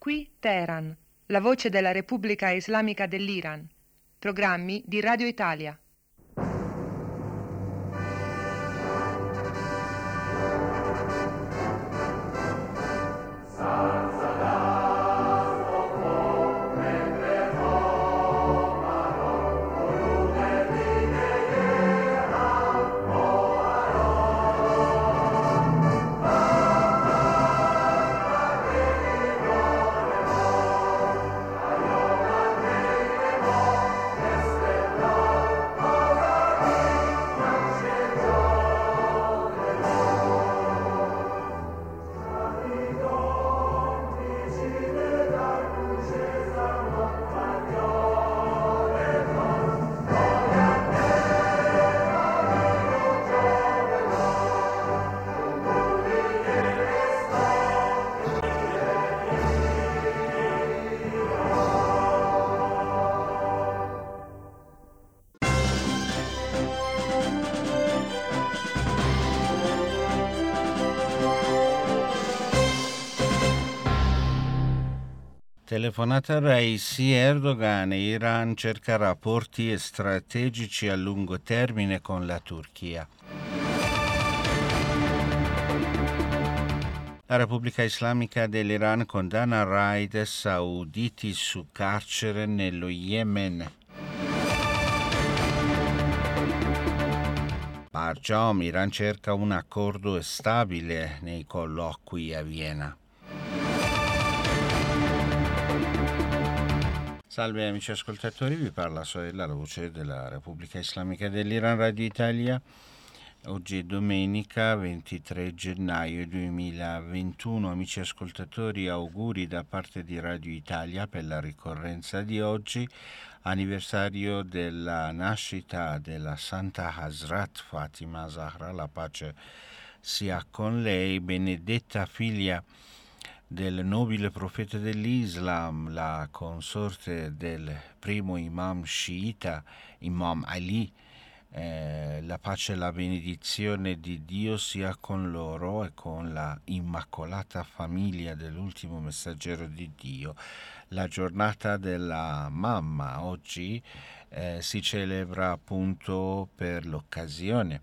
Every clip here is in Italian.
Qui Teheran, la voce della Repubblica Islamica dell'Iran. Programmi di Radio Italia. Telefonata Raisi, Erdogan, Iran cerca rapporti strategici a lungo termine con la Turchia. La Repubblica Islamica dell'Iran condanna raid sauditi su carcere nello Yemen. Barjam, Iran cerca un accordo stabile nei colloqui a Vienna. Salve amici ascoltatori, vi parla Soella, la voce della Repubblica Islamica dell'Iran, Radio Italia. Oggi è domenica 23 gennaio 2021. Amici ascoltatori, auguri da parte di Radio Italia per la ricorrenza di oggi, anniversario della nascita della Santa Hazrat Fatima Zahra, la pace sia con lei, benedetta figlia del nobile profeta dell'Islam, la consorte del primo imam sciita, Imam Ali. La pace e la benedizione di Dio sia con loro e con la immacolata famiglia dell'ultimo messaggero di Dio. La giornata della mamma oggi si celebra appunto per l'occasione.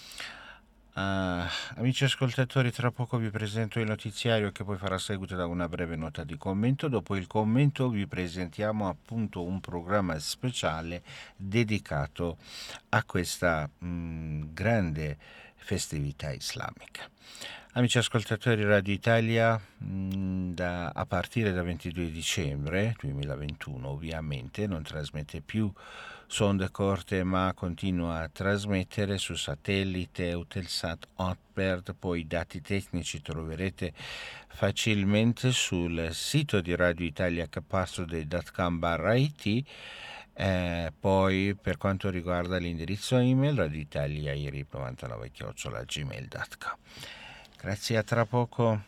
Amici ascoltatori, tra poco vi presento il notiziario che poi farà seguito da una breve nota di commento. Dopo il commento vi presentiamo appunto un programma speciale dedicato a questa grande festività islamica. Amici ascoltatori, Radio Italia a partire da 22 dicembre 2021 ovviamente non trasmette più sonde corte, ma continua a trasmettere su satellite, Eutelsat, Hotbird. Poi i dati tecnici troverete facilmente sul sito di Radio Italia capastode.com/it. Poi per quanto riguarda l'indirizzo email, radioitaliairip99@gmail.com. Grazie, a tra poco.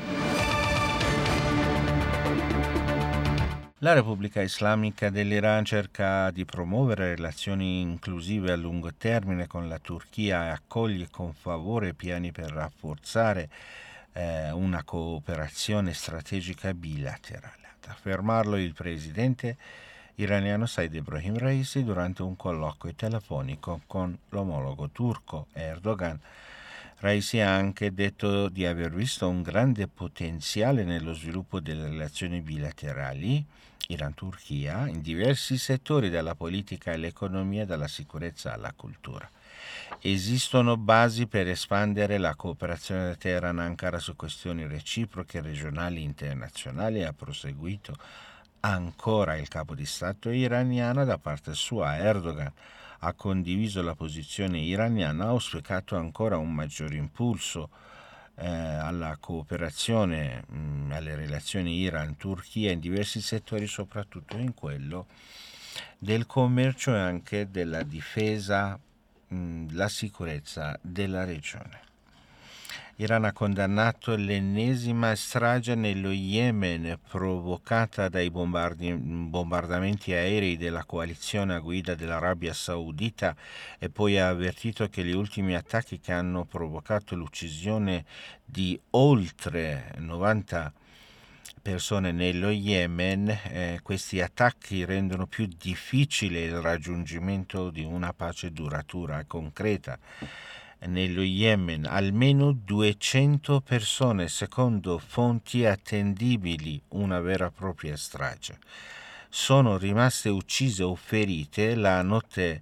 La Repubblica Islamica dell'Iran cerca di promuovere relazioni inclusive a lungo termine con la Turchia e accoglie con favore piani per rafforzare una cooperazione strategica bilaterale. Ad affermarlo il presidente iraniano Said Ebrahim Raisi durante un colloquio telefonico con l'omologo turco Erdogan. Raisi ha anche detto di aver visto un grande potenziale nello sviluppo delle relazioni bilaterali Iran-Turchia in diversi settori, dalla politica all'economia, dalla sicurezza alla cultura. Esistono basi per espandere la cooperazione da Teheran-Ankara su questioni reciproche, regionali e internazionali, ha proseguito ancora il capo di Stato iraniano. Da parte sua Erdogan ha condiviso la posizione iraniana, ha auspicato ancora un maggior impulso alla cooperazione, alle relazioni Iran-Turchia in diversi settori, soprattutto in quello del commercio e anche della difesa, la sicurezza della regione. Iran ha condannato l'ennesima strage nello Yemen provocata dai bombardamenti aerei della coalizione a guida dell'Arabia Saudita e poi ha avvertito che gli ultimi attacchi, che hanno provocato l'uccisione di oltre 90 persone nello Yemen, questi attacchi rendono più difficile il raggiungimento di una pace duratura e concreta. Nello Yemen almeno 200 persone, secondo fonti attendibili, una vera e propria strage, sono rimaste uccise o ferite la notte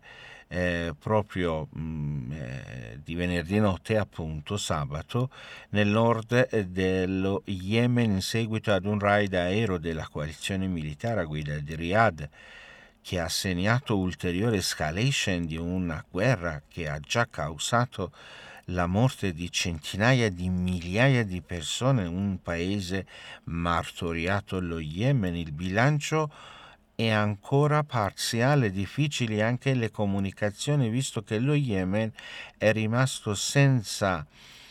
di venerdì notte, appunto sabato, nel nord dello Yemen in seguito ad un raid aereo della coalizione militare a guida di Riyadh, che ha segnato ulteriore escalation di una guerra che ha già causato la morte di centinaia di migliaia di persone in un paese martoriato, lo Yemen. Il bilancio è ancora parziale, difficili anche le comunicazioni, visto che lo Yemen è rimasto senza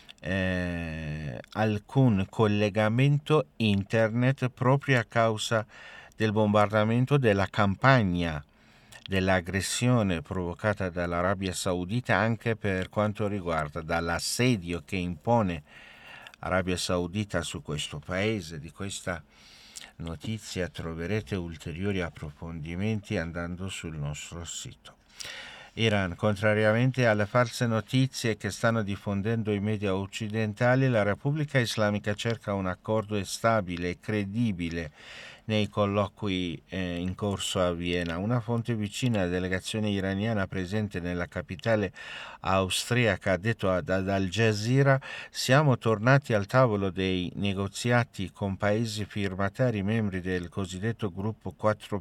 alcun collegamento internet proprio a causa del bombardamento della campagna dell'aggressione provocata dall'Arabia Saudita, anche per quanto riguarda dall'assedio che impone Arabia Saudita su questo paese. Di questa notizia troverete ulteriori approfondimenti andando sul nostro sito. Iran, contrariamente alle false notizie che stanno diffondendo i media occidentali, la Repubblica Islamica cerca un accordo stabile e credibile nei colloqui in corso a Vienna. Una fonte vicina alla delegazione iraniana presente nella capitale austriaca ha detto ad Al Jazeera: siamo tornati al tavolo dei negoziati con paesi firmatari membri del cosiddetto gruppo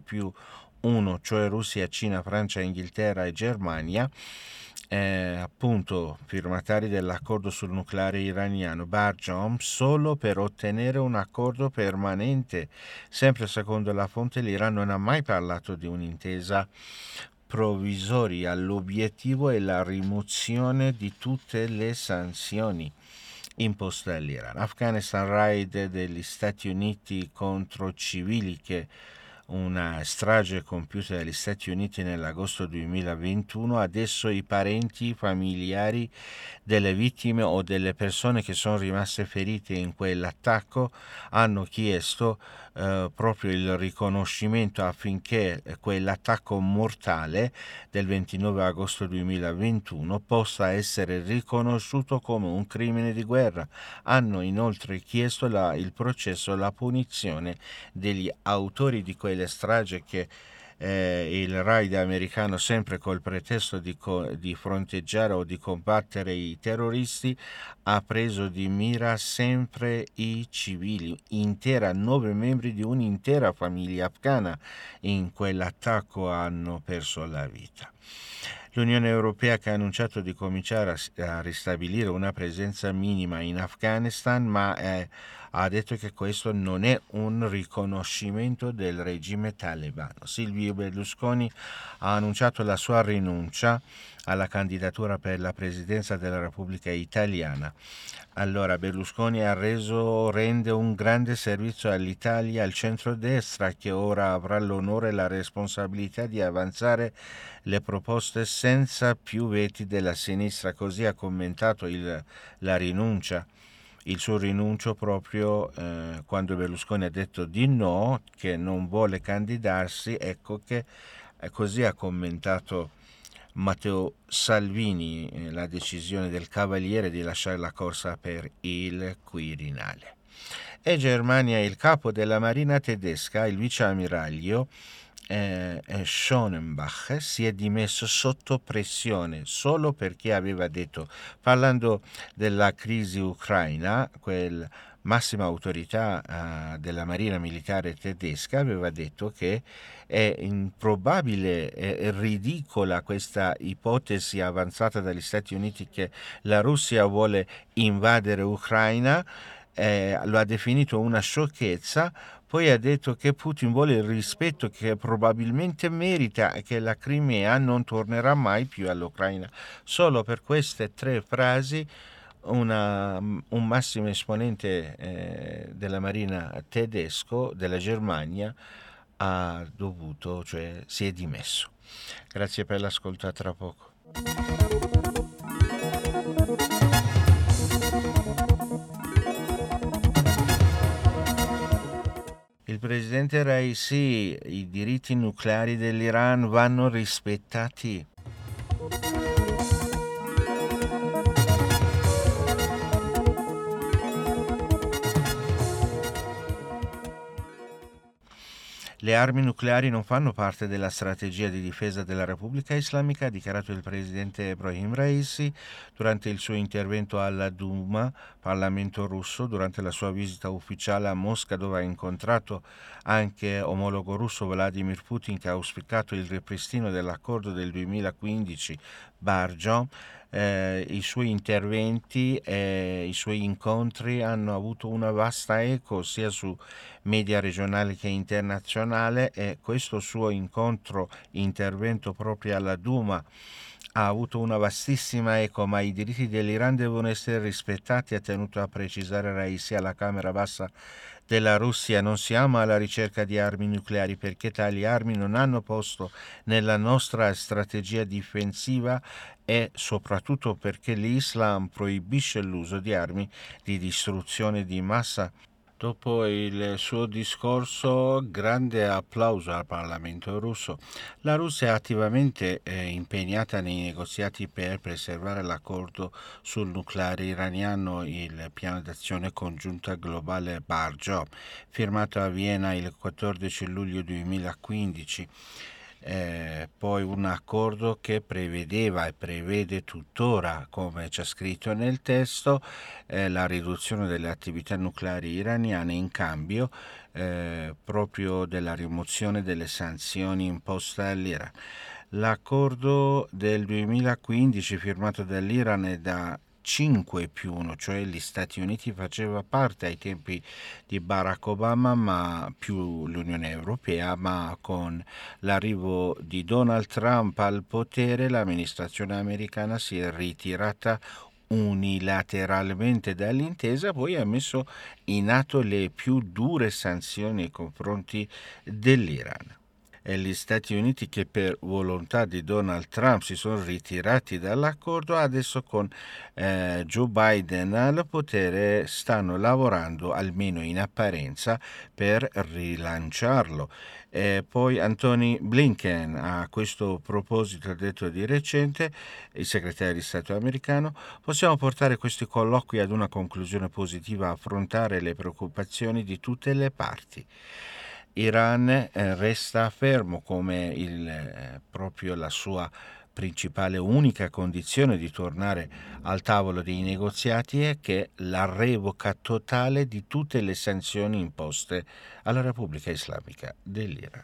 4+1, cioè Russia, Cina, Francia, Inghilterra e Germania, appunto firmatari dell'accordo sul nucleare iraniano Barjom, solo per ottenere un accordo permanente. Sempre secondo la fonte, l'Iran non ha mai parlato di un'intesa provvisoria. L'obiettivo è la rimozione di tutte le sanzioni imposte all'Iran. Afghanistan, raid degli Stati Uniti contro civili, che una strage compiuta dagli Stati Uniti nell'agosto 2021. Adesso i parenti, i familiari delle vittime o delle persone che sono rimaste ferite in quell'attacco hanno chiesto proprio il riconoscimento affinché quell'attacco mortale del 29 agosto 2021 possa essere riconosciuto come un crimine di guerra. Hanno inoltre chiesto il processo e la punizione degli autori di quelle stragi che il raid americano, sempre col pretesto di fronteggiare o di combattere i terroristi, ha preso di mira sempre i civili. 9 membri di un'intera famiglia afghana in quell'attacco hanno perso la vita. L'Unione Europea, che ha annunciato di cominciare a ristabilire una presenza minima in Afghanistan, ma ha detto che questo non è un riconoscimento del regime talebano. Silvio Berlusconi ha annunciato la sua rinuncia alla candidatura per la presidenza della Repubblica Italiana. Allora, Berlusconi rende un grande servizio all'Italia, al centrodestra, che ora avrà l'onore e la responsabilità di avanzare le proposte senza più veti della sinistra. Così ha commentato la rinuncia, il suo rinuncio proprio quando Berlusconi ha detto di no, che non vuole candidarsi. Ecco che così ha commentato Matteo Salvini la decisione del Cavaliere di lasciare la corsa per il Quirinale. E Germania, il capo della marina tedesca, il viceammiraglio Schonenbach, si è dimesso sotto pressione solo perché aveva detto, parlando della crisi ucraina, quel massima autorità della marina militare tedesca aveva detto che è improbabile, è ridicola questa ipotesi avanzata dagli Stati Uniti che la Russia vuole invadere Ucraina. Lo ha definito una sciocchezza. Poi ha detto che Putin vuole il rispetto che probabilmente merita e che la Crimea non tornerà mai più all'Ucraina. Solo per queste 3 frasi un massimo esponente della marina tedesco, della Germania, si è dimesso. Grazie per l'ascolto, a tra poco. il presidente Raisi, i diritti nucleari dell'Iran vanno rispettati. Le armi nucleari non fanno parte della strategia di difesa della Repubblica Islamica, ha dichiarato il presidente Ebrahim Raisi durante il suo intervento alla Duma, Parlamento russo, durante la sua visita ufficiale a Mosca, dove ha incontrato anche omologo russo Vladimir Putin, che ha auspicato il ripristino dell'accordo del 2015 Barjom. I suoi interventi e i suoi incontri hanno avuto una vasta eco sia su media regionale che internazionale, e questo suo intervento proprio alla Duma ha avuto una vastissima eco, ma i diritti dell'Iran devono essere rispettati, ha tenuto a precisare Raisi alla Camera Bassa della Russia. Non siamo alla ricerca di armi nucleari perché tali armi non hanno posto nella nostra strategia difensiva e soprattutto perché l'Islam proibisce l'uso di armi di distruzione di massa. Dopo il suo discorso, grande applauso al Parlamento russo. La Russia è attivamente impegnata nei negoziati per preservare l'accordo sul nucleare iraniano, il piano d'azione congiunta globale Barjom, firmato a Vienna il 14 luglio 2015. Poi un accordo che prevedeva e prevede tuttora, come c'è scritto nel testo, la riduzione delle attività nucleari iraniane in cambio proprio della rimozione delle sanzioni imposte all'Iran. L'accordo del 2015 firmato dall'Iran è da 5+1, cioè gli Stati Uniti faceva parte ai tempi di Barack Obama, ma più l'Unione Europea, ma con l'arrivo di Donald Trump al potere l'amministrazione americana si è ritirata unilateralmente dall'intesa, poi ha messo in atto le più dure sanzioni nei confronti dell'Iran. E gli Stati Uniti, che per volontà di Donald Trump si sono ritirati dall'accordo, adesso con Joe Biden al potere stanno lavorando, almeno in apparenza, per rilanciarlo. Poi Antony Blinken a questo proposito ha detto di recente, il segretario di Stato americano: possiamo portare questi colloqui ad una conclusione positiva, affrontare le preoccupazioni di tutte le parti. Iran resta fermo come proprio la sua principale unica condizione di tornare al tavolo dei negoziati è che la revoca totale di tutte le sanzioni imposte alla Repubblica Islamica dell'Iran.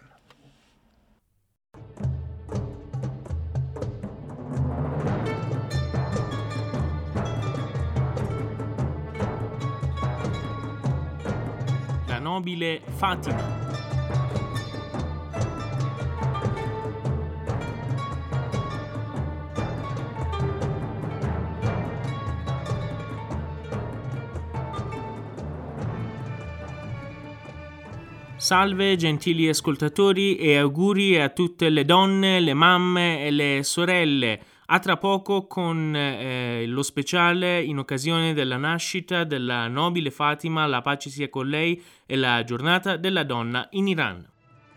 La nobile Fatima. Salve gentili ascoltatori e auguri a tutte le donne, le mamme e le sorelle. A tra poco con lo speciale in occasione della nascita della nobile Fatima, la pace sia con lei, e la giornata della donna in Iran.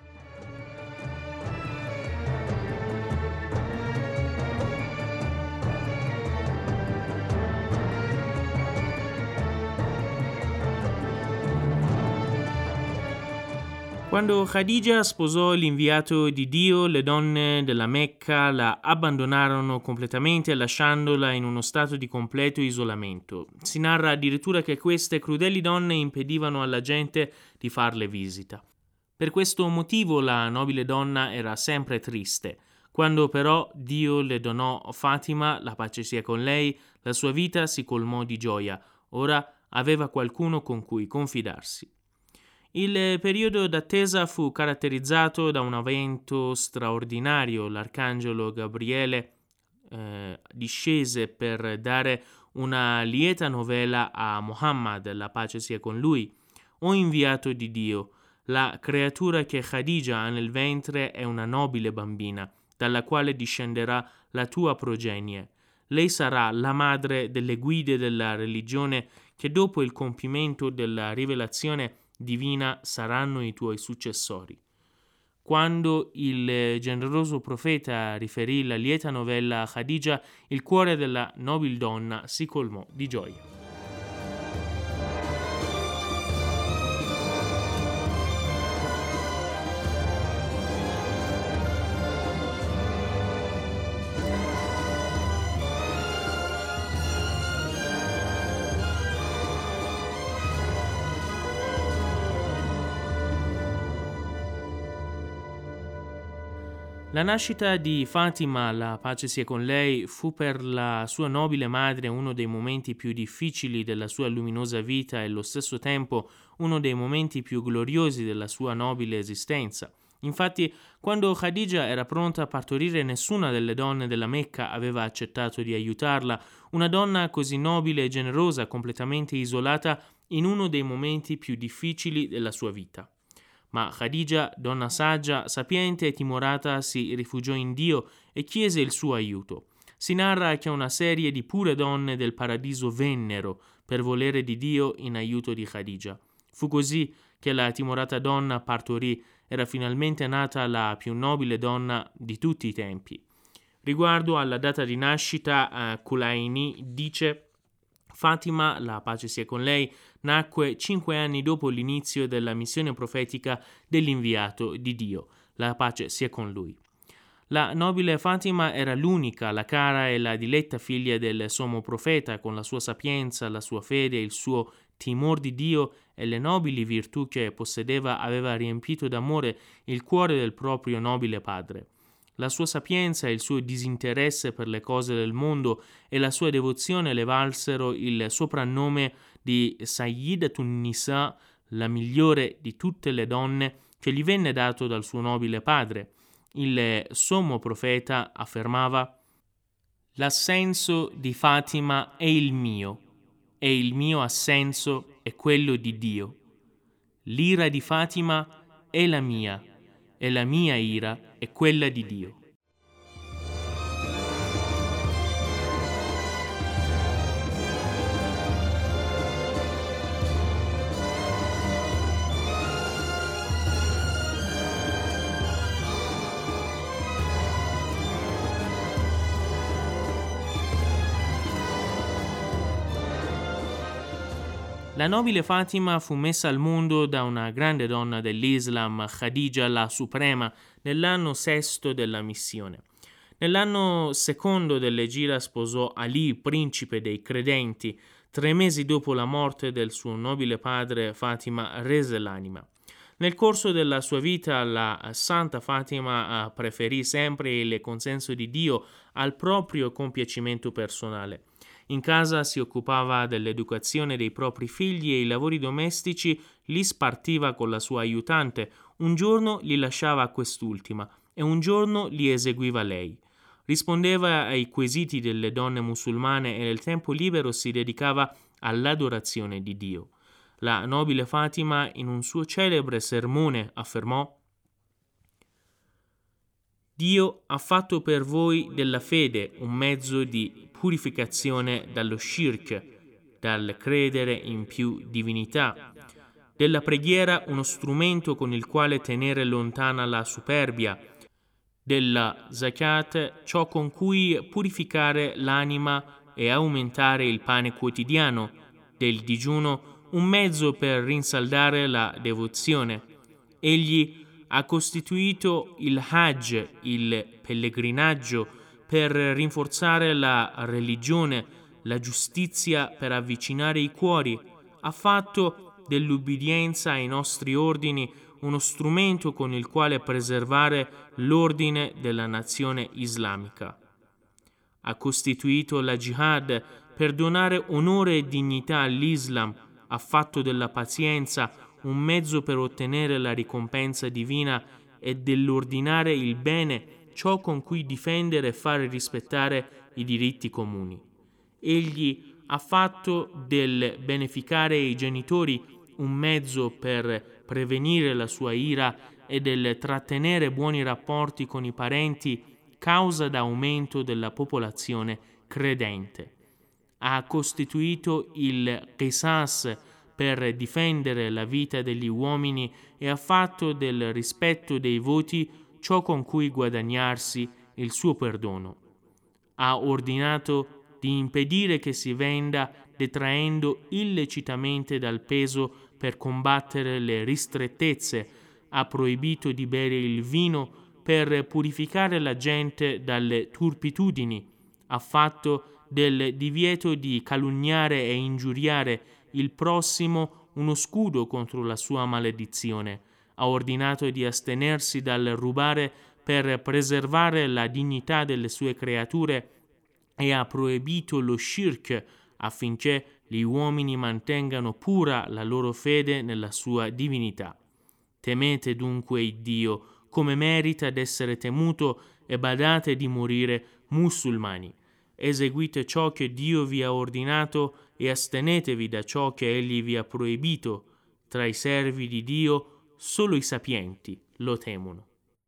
Quando Khadija sposò l'inviato di Dio, le donne della Mecca la abbandonarono completamente, lasciandola in uno stato di completo isolamento. Si narra addirittura che queste crudeli donne impedivano alla gente di farle visita. Per questo motivo la nobile donna era sempre triste. Quando però Dio le donò Fatima, la pace sia con lei, la sua vita si colmò di gioia. Ora aveva qualcuno con cui confidarsi. Il periodo d'attesa fu caratterizzato da un evento straordinario. L'arcangelo Gabriele discese per dare una lieta novella a Muhammad, la pace sia con lui. O inviato di Dio, la creatura che Khadija ha nel ventre è una nobile bambina, dalla quale discenderà la tua progenie. Lei sarà la madre delle guide della religione che dopo il compimento della rivelazione divina saranno i tuoi successori. Quando il generoso profeta riferì la lieta novella a Khadija, il cuore della nobile donna si colmò di gioia. La nascita di Fatima, la pace sia con lei, fu per la sua nobile madre uno dei momenti più difficili della sua luminosa vita e allo stesso tempo uno dei momenti più gloriosi della sua nobile esistenza. Infatti, quando Khadija era pronta a partorire, nessuna delle donne della Mecca aveva accettato di aiutarla, una donna così nobile e generosa, completamente isolata in uno dei momenti più difficili della sua vita. Ma Khadija, donna saggia, sapiente e timorata, si rifugiò in Dio e chiese il suo aiuto. Si narra che una serie di pure donne del paradiso vennero, per volere di Dio, in aiuto di Khadija. Fu così che la timorata donna partorì, era finalmente nata la più nobile donna di tutti i tempi. Riguardo alla data di nascita, Kulaini dice: Fatima, la pace sia con lei, nacque 5 anni dopo l'inizio della missione profetica dell'inviato di Dio, la pace sia con lui. La nobile Fatima era l'unica, la cara e la diletta figlia del sommo profeta, con la sua sapienza, la sua fede, il suo timor di Dio e le nobili virtù che possedeva aveva riempito d'amore il cuore del proprio nobile padre. La sua sapienza e il suo disinteresse per le cose del mondo e la sua devozione le valsero il soprannome di Sayyidatun Nisa, la migliore di tutte le donne, che gli venne dato dal suo nobile padre. Il sommo profeta affermava: «L'assenso di Fatima è il mio, e il mio assenso è quello di Dio. L'ira di Fatima è la mia, e la mia ira è quella di Dio». La nobile Fatima fu messa al mondo da una grande donna dell'Islam, Khadija la Suprema, nell'anno 6 della missione. Nell'anno 2 dell'Egira sposò Ali, principe dei credenti. 3 mesi dopo la morte del suo nobile padre, Fatima rese l'anima. Nel corso della sua vita, la santa Fatima preferì sempre il consenso di Dio al proprio compiacimento personale. In casa si occupava dell'educazione dei propri figli e i lavori domestici li spartiva con la sua aiutante. Un giorno li lasciava a quest'ultima e un giorno li eseguiva lei. Rispondeva ai quesiti delle donne musulmane e nel tempo libero si dedicava all'adorazione di Dio. La nobile Fatima, in un suo celebre sermone, affermò: «Dio ha fatto per voi della fede un mezzo di purificazione dallo shirk, dal credere in più divinità, della preghiera uno strumento con il quale tenere lontana la superbia, della zakat ciò con cui purificare l'anima e aumentare il pane quotidiano, del digiuno un mezzo per rinsaldare la devozione. Egli ha costituito il Hajj, il pellegrinaggio, per rinforzare la religione, la giustizia per avvicinare i cuori. Ha fatto dell'ubbidienza ai nostri ordini uno strumento con il quale preservare l'ordine della nazione islamica. Ha costituito la jihad per donare onore e dignità all'Islam. Ha fatto della pazienza un mezzo per ottenere la ricompensa divina e dell'ordinare il bene, ciò con cui difendere e fare rispettare i diritti comuni. Egli ha fatto del beneficare i genitori un mezzo per prevenire la sua ira e del trattenere buoni rapporti con i parenti causa d'aumento della popolazione credente. Ha costituito il Qisas per difendere la vita degli uomini e ha fatto del rispetto dei voti ciò con cui guadagnarsi il suo perdono. Ha ordinato di impedire che si venda detraendo illecitamente dal peso per combattere le ristrettezze, ha proibito di bere il vino per purificare la gente dalle turpitudini, ha fatto del divieto di calunniare e ingiuriare il prossimo uno scudo contro la sua maledizione, ha ordinato di astenersi dal rubare per preservare la dignità delle sue creature e ha proibito lo shirk affinché gli uomini mantengano pura la loro fede nella sua divinità. Temete dunque il Dio come merita d'essere temuto e badate di morire musulmani. Eseguite ciò che Dio vi ha ordinato e astenetevi da ciò che Egli vi ha proibito. Tra i servi di Dio solo i sapienti lo temono.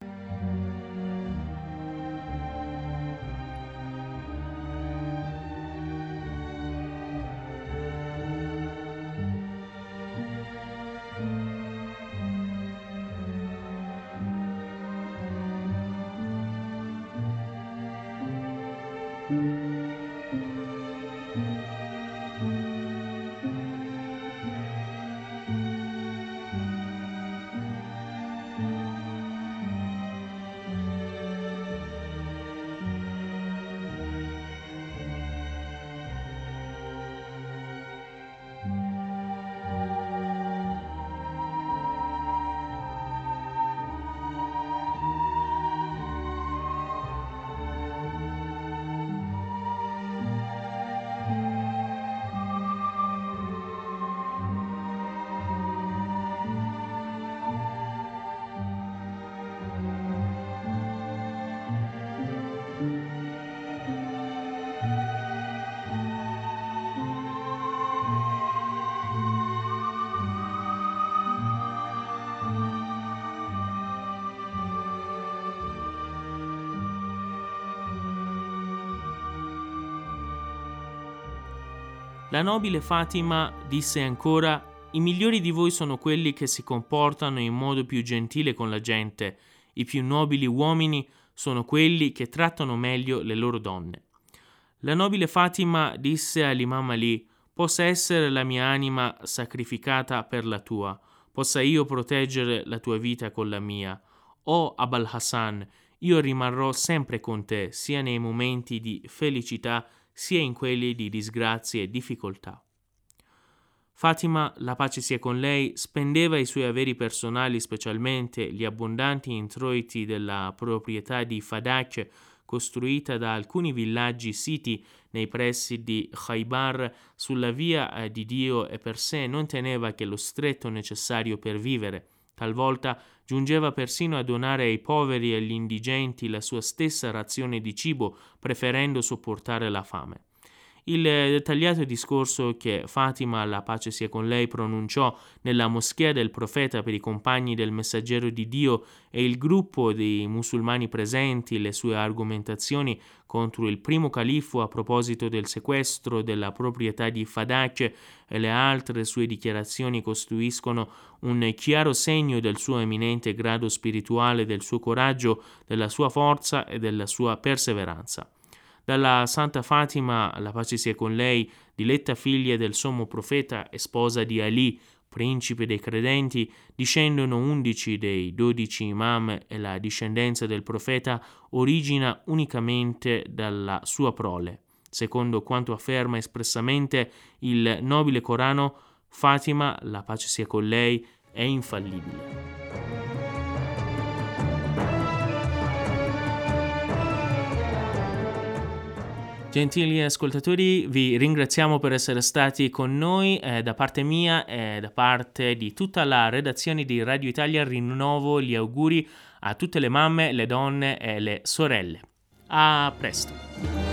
La nobile Fatima disse ancora: «I migliori di voi sono quelli che si comportano in modo più gentile con la gente. I più nobili uomini sono quelli che trattano meglio le loro donne». La nobile Fatima disse all'imam Ali: «Possa essere la mia anima sacrificata per la tua, possa io proteggere la tua vita con la mia. O Abul Hassan, io rimarrò sempre con te, sia nei momenti di felicità sia in quelli di disgrazie e difficoltà». Fatima, la pace sia con lei, spendeva i suoi averi personali, specialmente gli abbondanti introiti della proprietà di Fadak, costruita da alcuni villaggi siti nei pressi di Khaybar, sulla via di Dio, e per sé non teneva che lo stretto necessario per vivere. Talvolta giungeva persino a donare ai poveri e agli indigenti la sua stessa razione di cibo, preferendo sopportare la fame. Il dettagliato discorso che Fatima, la pace sia con lei, pronunciò nella moschea del profeta per i compagni del messaggero di Dio e il gruppo dei musulmani presenti, le sue argomentazioni contro il primo califfo a proposito del sequestro della proprietà di Fadak e le altre sue dichiarazioni costituiscono un chiaro segno del suo eminente grado spirituale, del suo coraggio, della sua forza e della sua perseveranza. Dalla Santa Fatima, la pace sia con lei, diletta figlia del sommo profeta e sposa di Ali, principe dei credenti, discendono 11 dei 12 imam e la discendenza del profeta origina unicamente dalla sua prole. Secondo quanto afferma espressamente il nobile Corano, Fatima, la pace sia con lei, è infallibile. Gentili ascoltatori, vi ringraziamo per essere stati con noi. Da parte mia e da parte di tutta la redazione di Radio Italia rinnovo gli auguri a tutte le mamme, le donne e le sorelle. A presto!